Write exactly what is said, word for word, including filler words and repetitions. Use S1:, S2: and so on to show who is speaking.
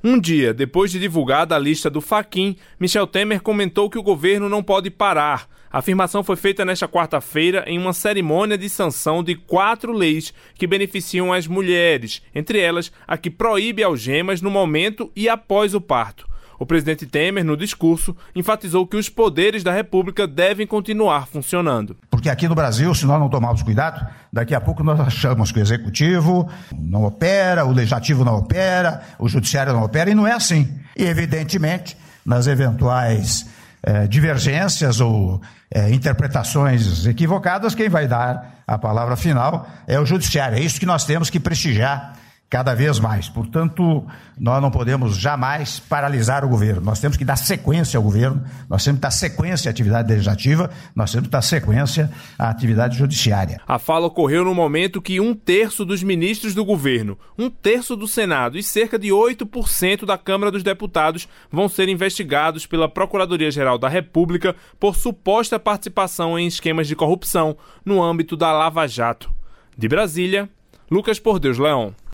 S1: Um dia depois de divulgada a lista do Fachin, Michel Temer comentou que o governo não pode parar. A afirmação foi feita nesta quarta-feira em uma cerimônia de sanção de quatro leis que beneficiam as mulheres, entre elas a que proíbe algemas no momento e após o parto. O presidente Temer, no discurso, enfatizou que os poderes da República devem continuar funcionando.
S2: Porque aqui no Brasil, se nós não tomarmos cuidado, daqui a pouco nós achamos que o Executivo não opera, o Legislativo não opera, o Judiciário não opera, e não é assim. E, evidentemente, nas eventuais eh, divergências ou eh, interpretações equivocadas, quem vai dar a palavra final é o Judiciário. É isso que nós temos que prestigiar cada vez mais. Portanto, nós não podemos jamais paralisar o governo. Nós temos que dar sequência ao governo, nós temos que dar sequência à atividade legislativa, nós temos que dar sequência à atividade judiciária.
S1: A fala ocorreu no momento que um terço dos ministros do governo, um terço do Senado e cerca de oito por cento da Câmara dos Deputados vão ser investigados pela Procuradoria-Geral da República por suposta participação em esquemas de corrupção no âmbito da Lava Jato. De Brasília, Lucas Por Deus Leão.